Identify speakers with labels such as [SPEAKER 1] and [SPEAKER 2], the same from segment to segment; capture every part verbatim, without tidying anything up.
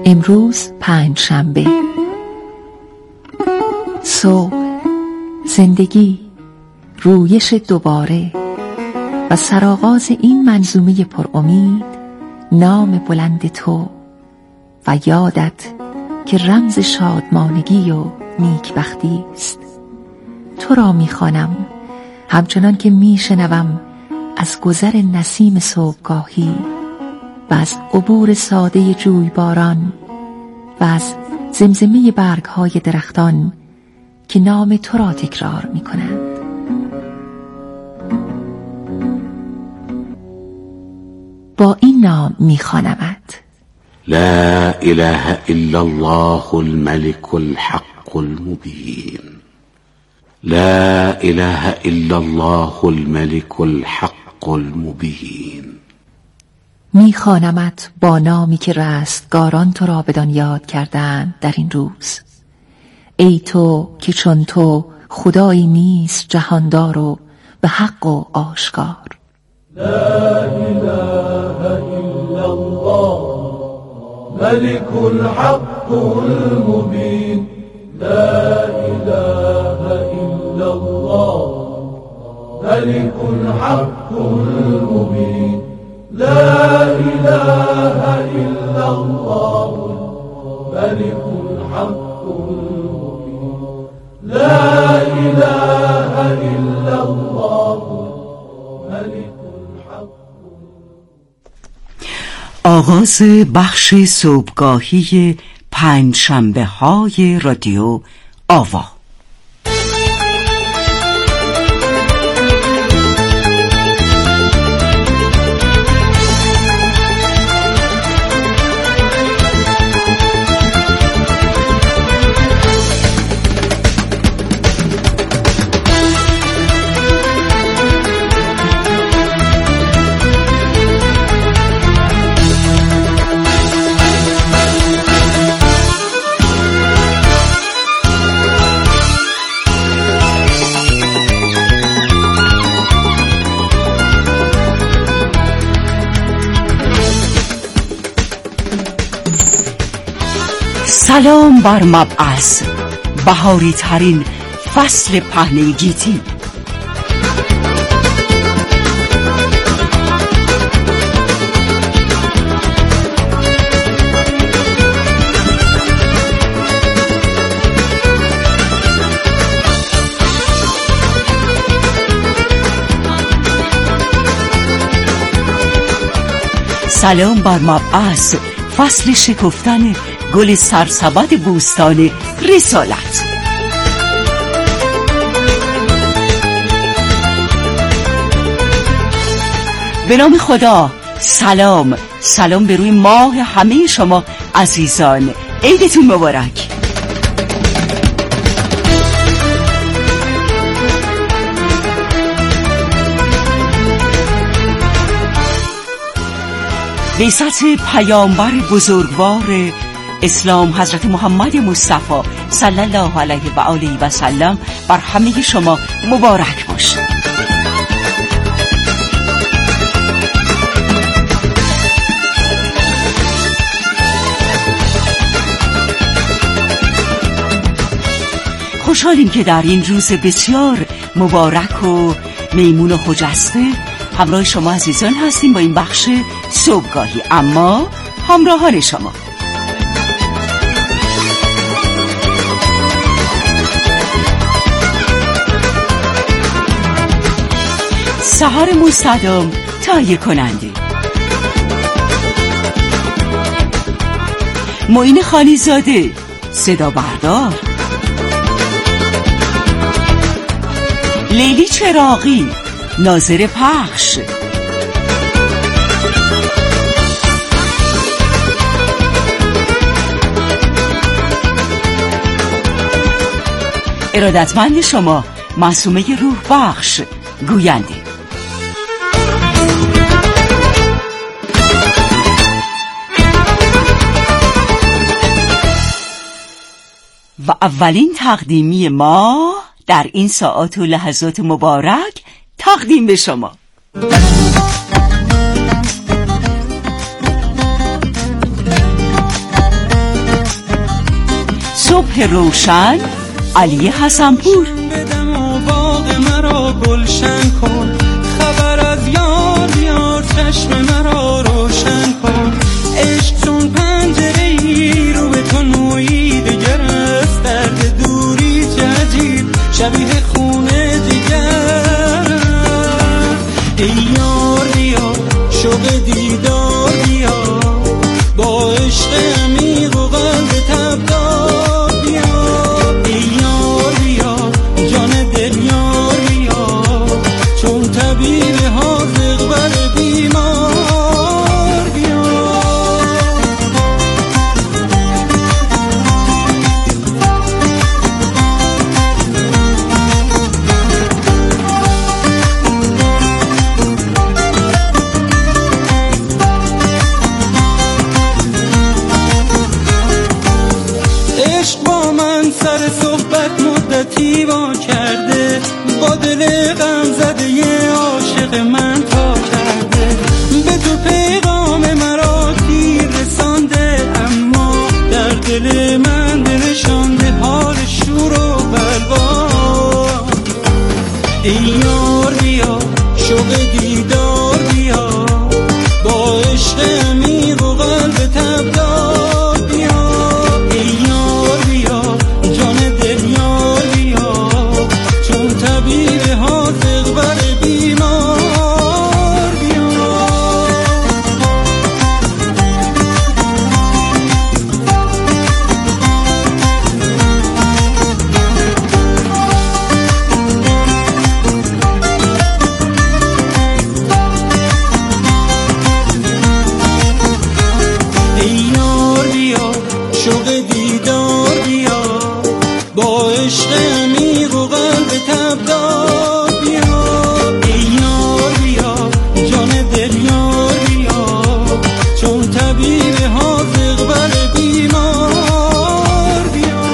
[SPEAKER 1] امروز پنج شنبه. صبح، زندگی، رویش دوباره و سرآغاز این منظومه پر امید، نام بلند تو و یادت که رمز شادمانگی و نیکبختی است. تو را می‌خوانم همچنان که میشنوم از گذر نسیم صبحگاهی و از عبور ساده جویباران و از زمزمه برگ‌های درختان که نام تو را تکرار می‌کنند. با این نام می‌خوانمت:
[SPEAKER 2] لا اله الا الله الملك الحق المبين. لا اله الا الله الملك الحق المبين.
[SPEAKER 1] میخوانمت با نامی که رستگاران تو را بدان یاد کردند در این روز. ای تو که چون تو خدایی نیست جهاندار و به حق و آشکار.
[SPEAKER 3] لا اله الا الله ملك الحق المبين. لا اله الا الله ملك الحق المبين. لا اله الا الله ملك الحق المبين. لا اله الا الله ملك الحق.
[SPEAKER 4] آغاز بخش صبحگاهی پنج شنبه های رادیو آوا. سلام بر مبعث، بهاری ترین فصل پهنه گیتی. سلام بر مبعث، فصل شکفتن گل سرسبد بوستان رسالت. به نام خدا، سلام سلام به روی ماه همه شما عزیزان. عیدتون مبارک. بعثت پیامبر بزرگوار اسلام حضرت محمد مصطفی صلی الله علیه و آله و سلم بر همه شما مبارک باشه. خوشحالیم که در این روز بسیار مبارک و میمون و خجسته همراه شما عزیزان هستیم با این بخش صبحگاهی. اما همراهان شما سحر مستدام تهیه کننده، معین خالیزاده صدا بردار، لیلی چراغی ناظر پخش، ارادتمند شما معصومه روح بخش گوینده. و اولین تقدیمی ما در این ساعات و لحظات مبارک تقدیم به شما. صبح روشن علی حسنپور.
[SPEAKER 5] بدم و باغ مرا گلشن کن، خبر از یار بیار چشم مرا روشن کن. عشق چون پنجره ای رو به تو نویده گرفت، درد دوری چه عجیب شبیه خونه دیگر. ای یار بیا شوق دیدار بیا، با عشق عمیق و قلب تبدار بیا. ای یار بیا جان دل یار بیا، چون طبیب حاذق بر بیمار بیا. عشق با من سر صحبت مدتی وا کرده، با دل غم زده یه عاشق من تا کرده. به تو پیغام مرا دیر رسانده، اما در دل من نشانده حال شور و بلوا. ای یار بیا شوق دیدار بیا، با عشق عمیق و قلب تبدار بیا. ای یار بیا جان دل یار بیا، چون طبیب حاذق بر بیمار بیا. ای یار بیا شوق دیدار بیا، با عشق عمیق و قلب تبدار بیا. ای یار بیا جان دل یار بیا، چون طبیب حاذق بر بیمار بیا.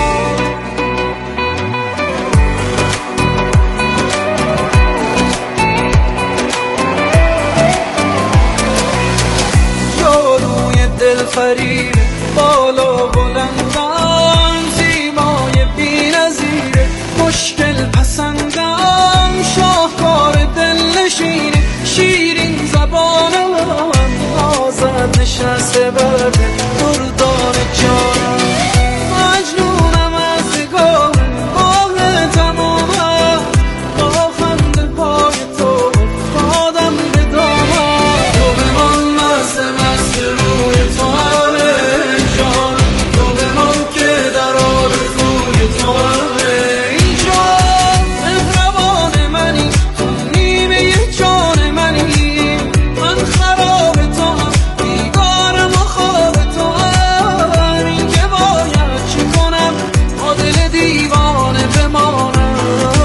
[SPEAKER 5] یاروی دل فریب بالا بلندم، زیبای بی‌نظیر مشکل پسندم، شاهکار دل نشین شیرین زبانم، آزاد نشسته بر دردان جانم. مجنونم از نگاه باغ تمامم، با خنده پای تو افتادم به دامم. تو بمان مست مست روی تو همه جان، تو بمان که در آرزوی تو همه جان. مهربان منی تو نیمه جان منی، من خراب تو هم بیدارم و خواب تو هم. این که باید چه کنم با دل دیوانه بمانم.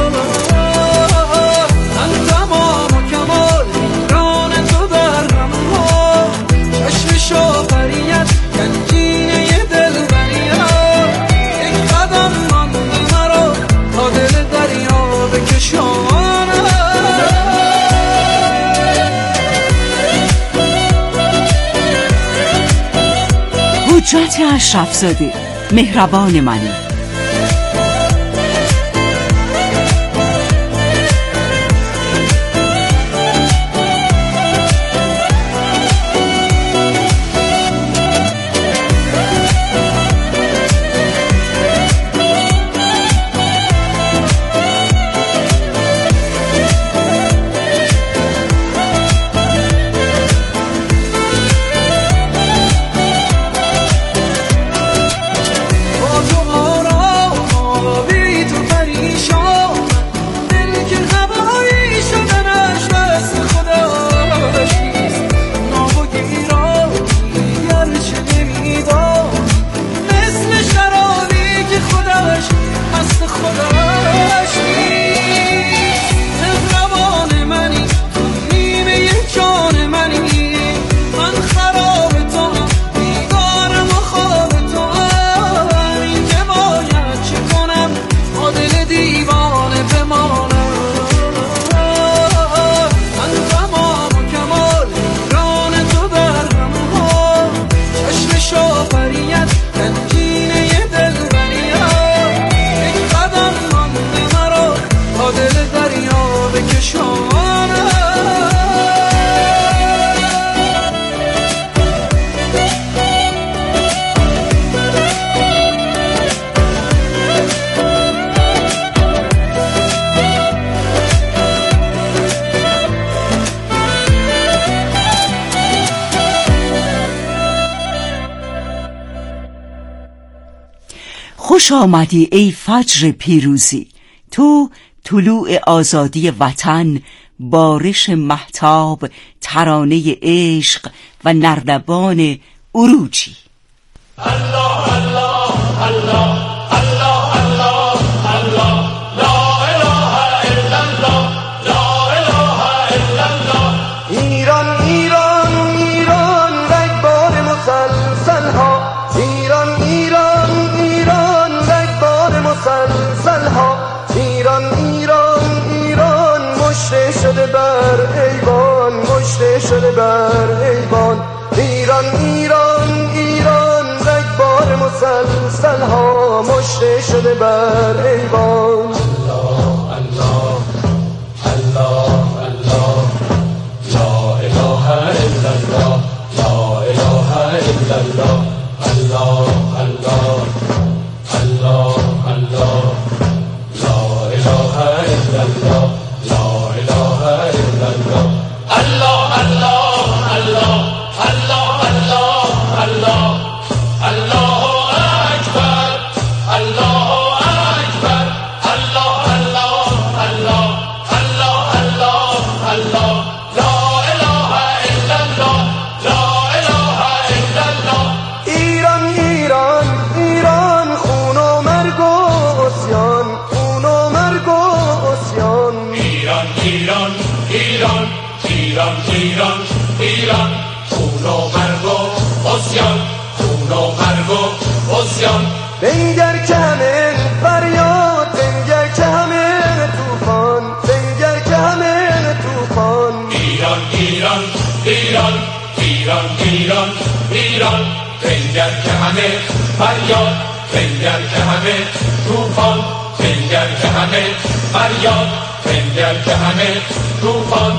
[SPEAKER 5] من تمام و کمال ایران تو درم ها، چشم شوقیت گنجینه دل بریت. یک قدم مانده مرا تا دل دریا بکشانم.
[SPEAKER 4] حجت اشرفزاده، مهربان منی.
[SPEAKER 5] با تو
[SPEAKER 4] خوش آمدی ای فجر پیروزی، تو طلوع آزادی وطن، بارش مهتاب، ترانه عشق و نردبان عروجی.
[SPEAKER 3] الله الله الله الله الله الله لا اله الا الله لا اله الا الله. ایران ایران ایران رگبار مسلسل ها، ایران ایران ایران رگبار مسلسل ها، ایران ایران ایران مشته شده بر ایوان، مشته شده بر ایوان. ایران ایران ایران رگبار مسلسل ها، مشته شده بر ایوان. الله الله الله الله لا اله الا الله لا اله الا الله الله الله الله الله لا اله الا الله لا اله الا الله الله الله الله الله الله الله الله اکبر الله اکبر الله الله الله الله الله الله لا اله الا الله لا اله الا الله. ایران ایران ایران خون و مرگ و عصیان، خون و مرگ و عصیان. ایران ایران ایران ایران ایران ایران خون و مرگ و عصیان، خون و مرگ و عصیان. بنگر که همه فریاد، بنگر که همه طوفان، بنگر که همه طوفان. ایران ایران ایران ایران ایران ایران بنگر که همه فریاد، بنگر که همه طوفان، بنگر که همه فریاد، بنگر که همه طوفان.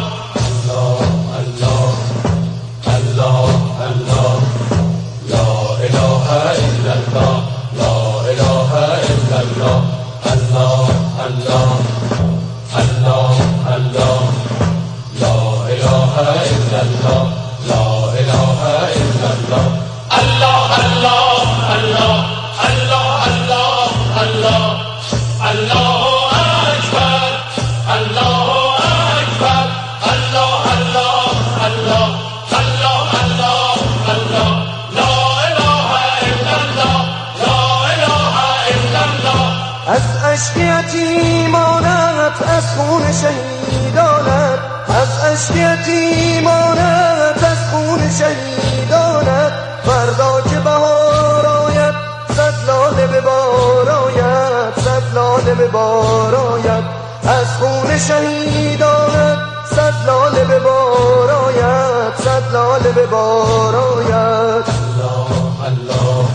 [SPEAKER 3] الله الله الله الله لا اله الا الله لا اله الا الله الله الله الله الله لا اله الا الله لا اله الا الله الله الله الله الله الله الله الله اکبر الله اکبر الله الله الله الله الله الله لا اله الا الله لا اله الا الله. از اشک یتیمانت، از خون شهیدانت، از اشک یتیمانت، از خون شهیدانت. فردا که بهار آید صد لاله به بار آید، صد لاله به بار آید. از خون شهیدانت صد لاله به بار آید، صد لاله به بار آید. الله الله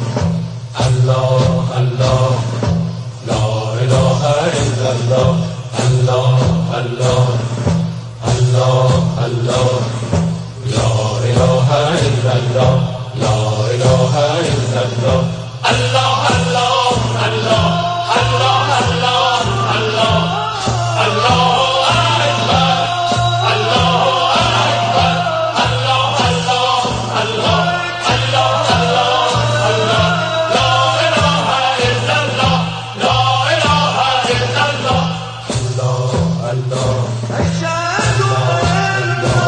[SPEAKER 3] الله الله لا اله الا الله الله الله الله الله لا اله الا الله لا اله الا الله الله الله الله الله الله الله الله اکبر الله اکبر الله الله الله الله الله الله لا اله الا الله لا اله الا الله الله الله اشهد ان لا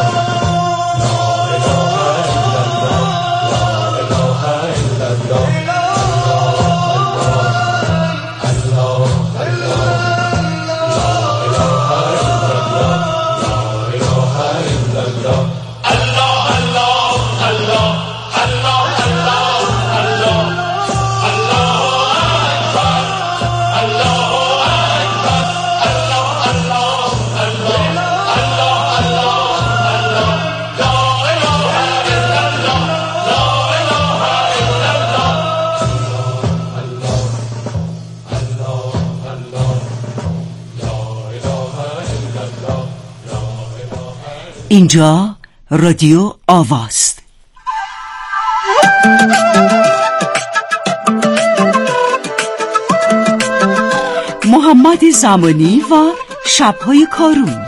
[SPEAKER 3] اله الا الله لا اله الا الله
[SPEAKER 4] اینجا رادیو آواست. محمد زمانی و شب‌های کارون.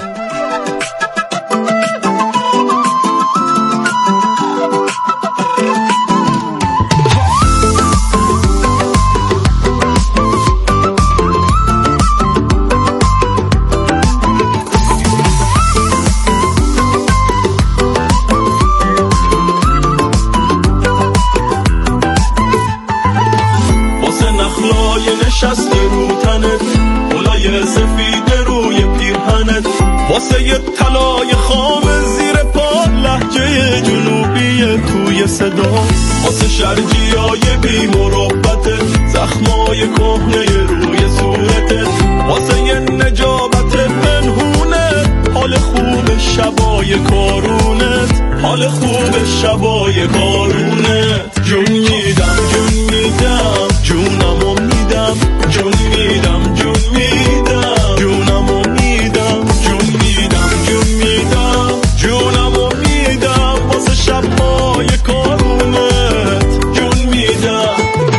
[SPEAKER 3] نشستی رو تنت، گلای سفید روی پیرهنت، واسه یه طلای خام زیر پا لهجه جنوبی توی صدا، واسه شرجیای بی مربتت، زخمای کهنه روی صورتت، واسه یه نجابت پنهونت، حال خوب شبای کارونت، حال خوب شبای کارونت. جون میدم جون میدم جونمو میدم، جون میدم جون میدم جونمو میدم، جون میدم جون میدم جونمو میدم، واسه شبای کارونت جون میدم.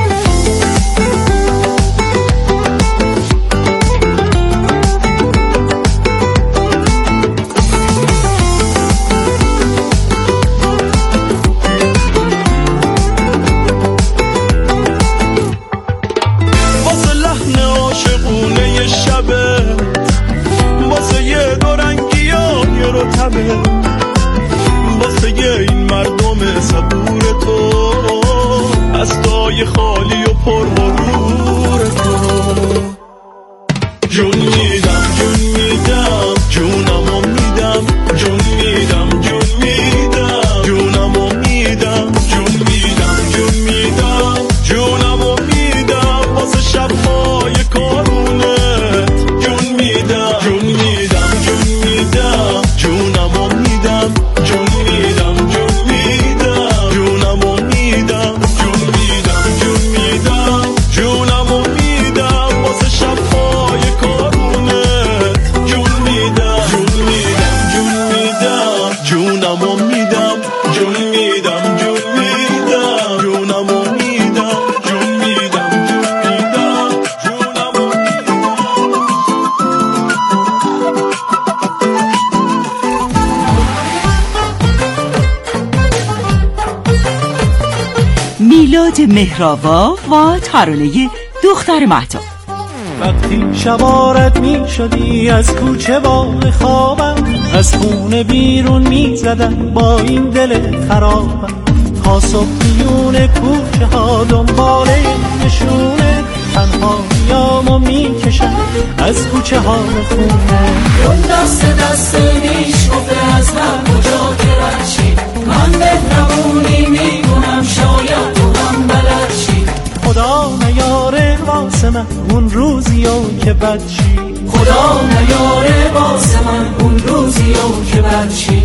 [SPEAKER 3] واسه این مردم صبور تو، دستای خالی و پر مرور تو. جون میدم جون میدم جونمو میدم، جون میدم جون میدم جونمو میدم، جون میدم جون میدم جونمو میدم، واسه شبهای کارونت جون میدم، جون میدم جون میدم جونمو میدم، جون میدم جون میدم جونمو میدم، جون میدم جون میدم جونمو میدم، واسه شبهای کارونت جون میدم، جون میدم جون میدم جونمو میدم، جون میدم جون میدم جونمو میدم، جون میدم جون میدم جونمو
[SPEAKER 4] میلاد مهرآوا و ترانه دختر مهتاب.
[SPEAKER 5] وقتی شبارت می شدی از کوچه باغ خوابم، از خونه بیرون می زدم با این دل خرابم، تا صبح میون کوچه ها دنباله نشونه، تنهاییامو می کشم از کوچه ها خونه.
[SPEAKER 6] اون دست دست میشکفه از هر کجا که رشی، من مهربونی میکنم شاید تو هم بلد شی.
[SPEAKER 5] خدا نیاره واسه من اون روزیو که بد شی،
[SPEAKER 6] خدا نیاره واسه من اون روزیو که بد شی.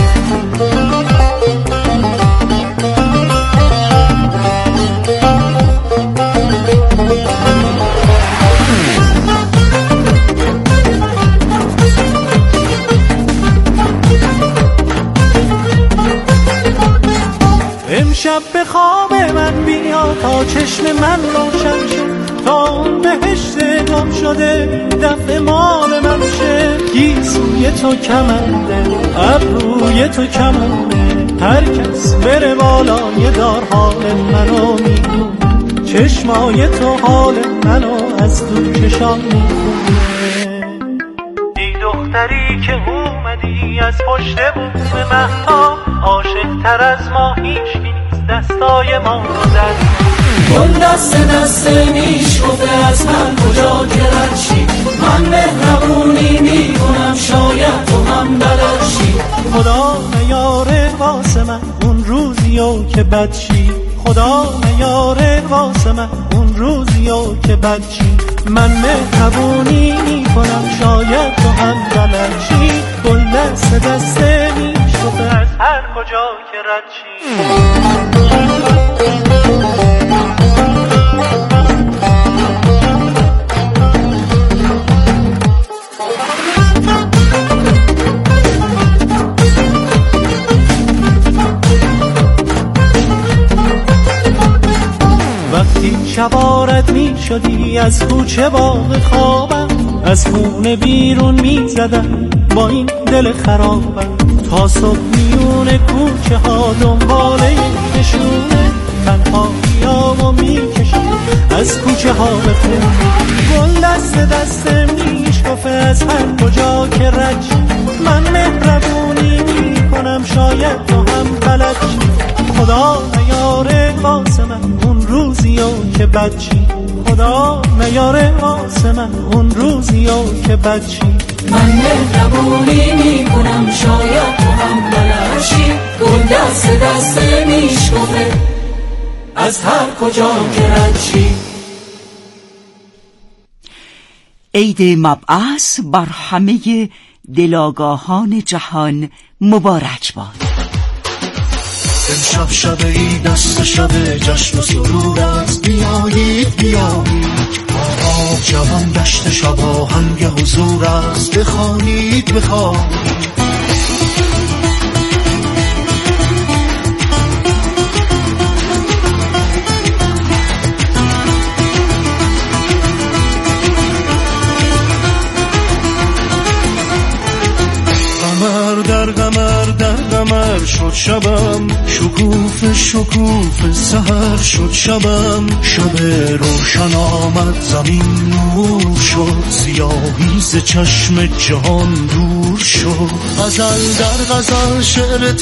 [SPEAKER 5] امشب به خواب من بیا تا چشم من روشن شد، تا اون بهشت گم شده دفع مال من شه. گیسوی تو کمنده ابروی تو کمنده، هر کس بره بالای دار حال منو میدون، چشمای تو حال منو از تو چشام میخونه. ای دختری که اومدی از پشت بوم مهتاب، عاشق تر از ما هیچ نیست دستای ما رو زد.
[SPEAKER 6] اون دست دست میشکفه از هر کجا که رد شی، من مهربونی میکنم شاید تو هم بلد شی.
[SPEAKER 5] خدا نیاره واسه من اون روزیو که بد شی، خدا نیاره واسه من اون روزیو که بد شی. من مهربونی میکنم شاید تو هم بلد شی، گل دست دست میشکفه از هر کجا که رد شی. وقتی شبارت می شدی از کوچه باغ خوابم، از خونه بیرون می زدم با این دل خرابم، تا صبح میون کوچه ها دنباله نشونه، تنهاییامو می کشم از کوچه ها به خونه. گل دست دست میشکفه از هر کجا که رد شی، من مهربونی می کنم شاید تو هم بلد شی.
[SPEAKER 7] خدا نیاره واسه من اون روزیو که بچی، خدا نیاره واسه من اون روزیو که بچی.
[SPEAKER 6] من مهربونی میکنم شاید تو هم بلرشی، گل دست دست میشکنه از هر کجا که رد.
[SPEAKER 4] عید مبعث بر همه دلاگاهان جهان مبارک باد.
[SPEAKER 8] امشب شب عید است، شب جشن و سرور است، بیایید بیایید آب جوان گشت، شب آهنگ حضور است، بخوانید بخوانید. قمر در قمر در قمر شد شبم، شکوفه شکوفه سحر شد شبم، شب روشن آمد زمین نور شد، سیاهی ز چشم جهان دور شد. غزل در غزل شعر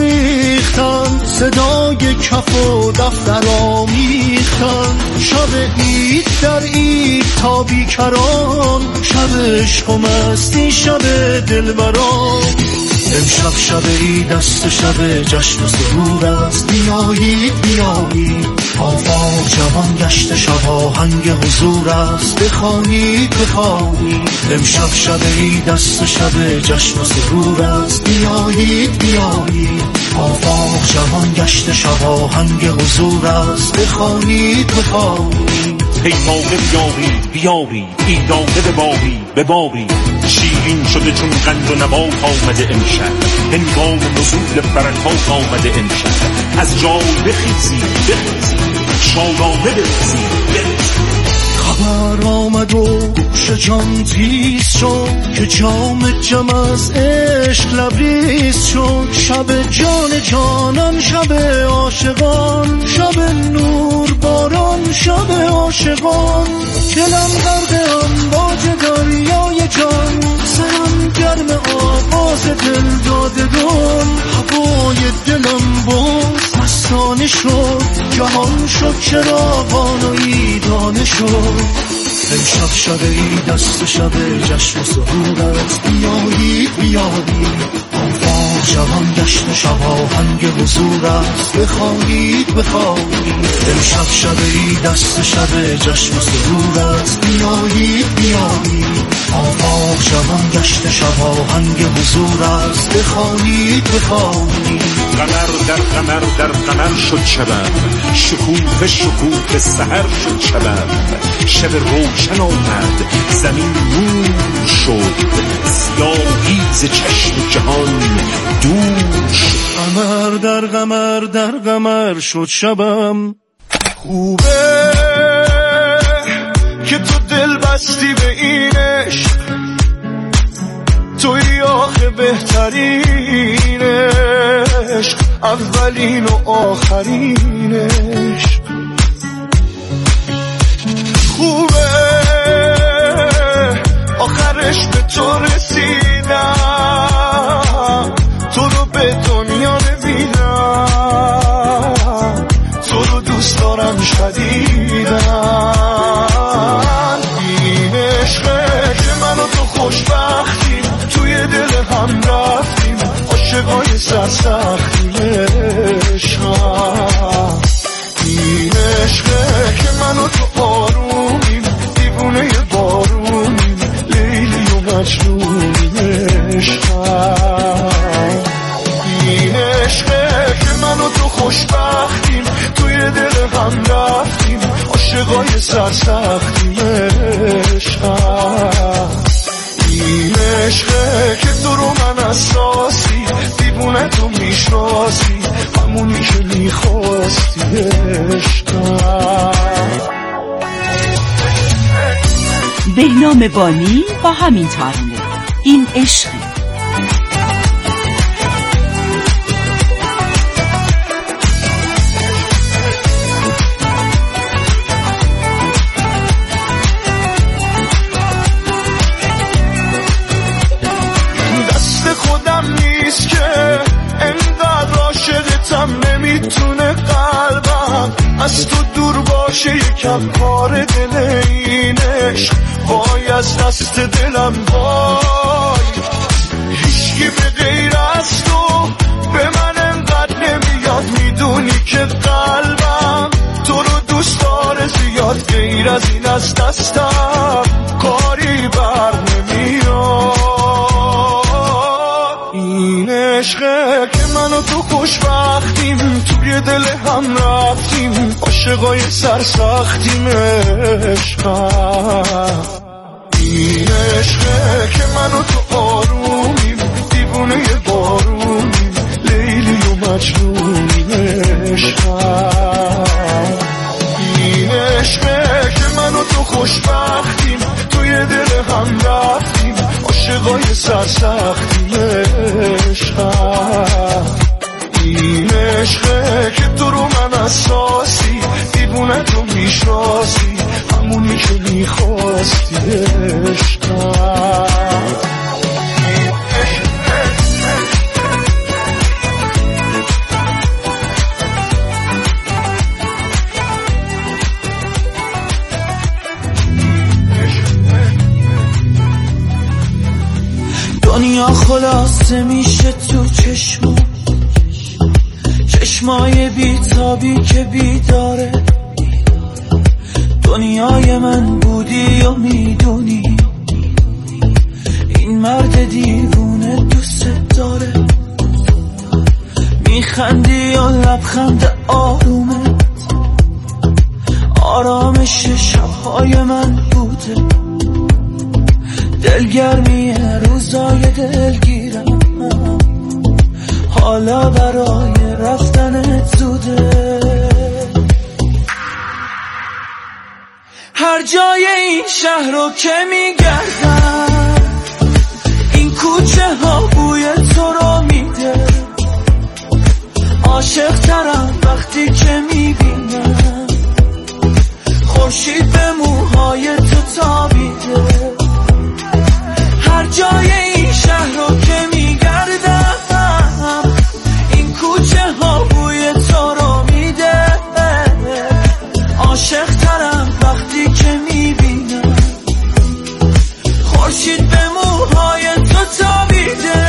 [SPEAKER 8] تریختن، صدای کف و دفتر آمیختن، شب عید در عید تا بیکران، شب عشق و مستی شب دلبران. امشب شب عید است، شب جشن و سرور است، بیایید بیایید آفاق جوان گشت، شب آهنگ حضور است، بخوانید بخوانید. امشب شب عید است، شب جشن و سرور است، بیایید بیایید آفاق جوان گشت، شب آهنگ حضور است، بخوانید بخوانید.
[SPEAKER 9] پیمانه بیارید بیارید ایدانه به باری به باری، شیرین شده چون قند و نبات آمده امشب، هنگام نزول برکات آمده امشب. از جای بخیزید بخیزید شادانه بخیزید بخیزید.
[SPEAKER 8] خبر آمد و گوش جان تیز شد، که جام جم از عشق لبریز شد. شب جان جانان شب عاشقان، شب نور باران شب عاشقان. دلم غرق امواج دریای جان، سرم گرم آواز دل دادگان. هوای دلم باز مستانه شد، جهان شد چراغان و عیدانه شد. امشب شب عید است، شب جشن و سرور است، بیایید بیایید آفاق جوان گشت، شب آهنگ حضور است، بخوانید بخوانید. امشب شب عید است، شب جشن و سرور است، بیایید بیایید آفاق جوان گشت، شب آهنگ حضور است، بخوانید بخوانید.
[SPEAKER 9] قمر در قمر در قمر شد شبم، شکوفه شکوفه سحر شد شبم، شب روشن آمد زمین نور شد، سیاهی ز چشم جهان دور شد.
[SPEAKER 8] قمر در قمر در قمر شد شبم. خوبه که تو دل بستی به این عشق، توی آخه بهترین عشق، اولین و آخرین عشق. خوبه آخرش به تو رسیدم، تو رو به دنیا نمیدم، تو رو دوست دارم شدیدم. این عشقه که من و تو خوشبختیم، توی دل هم رفتیم، عاشقای سرسختیم عشقم. این عشقه که من و تو آرومیم، دیوونه بارونیم، لیلی و مجنونیم عشقم. این عشقه که من و تو خوشبختیم، توی دل هم رفتیم، عاشقای سرسختیم عشقم. این عشقه که تو رو من اساسی، دیوونه تو میشناسی، همونی که میخواستی عشقم.
[SPEAKER 4] بهنام بانی با همین ترانه این عشق.
[SPEAKER 8] دست خودم نیست که انقدر عاشقتم، نمیتونم کرد کار دل اینش، وای از دست دلم وای. هیچکی به غیر از تو به من انقدر نمیاد، میدونی که قلبم تو رو دوست داره زیاد، غیر از این از دستم کاری بر نمیاد. این عشقه که من و تو خوشبختیم، توی دل هم رفتیم، عاشقای سرسختیم. عشقم این عشقه که من و تو آرومیم، دیوونه بارونیم، لیلی و مجنونیم. عشقم این عشقه که من و تو خوشبختیم، توی دل هم رفتیم، عاشقای سرسختیم. عشقم این عشقه که تو رو من اساسی، دیوونه تو میشناسی، همونی که میخواستی. عشقم
[SPEAKER 7] دنیا خلاصه میشه تو چشم، چشمای بیتابی که بیداره. دنیای من بودی و میدونی، این مرد دیوونه دوست داره. میخندی و لبخند آرومت، آرامش شبهای من بوده. دلگرمی روزای دلگیرم، حالا برای رفتنت زوده. هر جای این شهر رو که میگردم، این کوچه ها بوی تو رو میده. عاشق ترم وقتی که میبینم خورشید به موهای تو تابیده. هر جای این شهر رو که میگردم، این کوچه ها بوی تو رو میده. عاشق ترم وقتی که میبینم خورشید به موهای تو تابیده.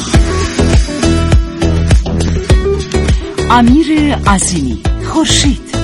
[SPEAKER 4] امیر عظیمی، خورشید.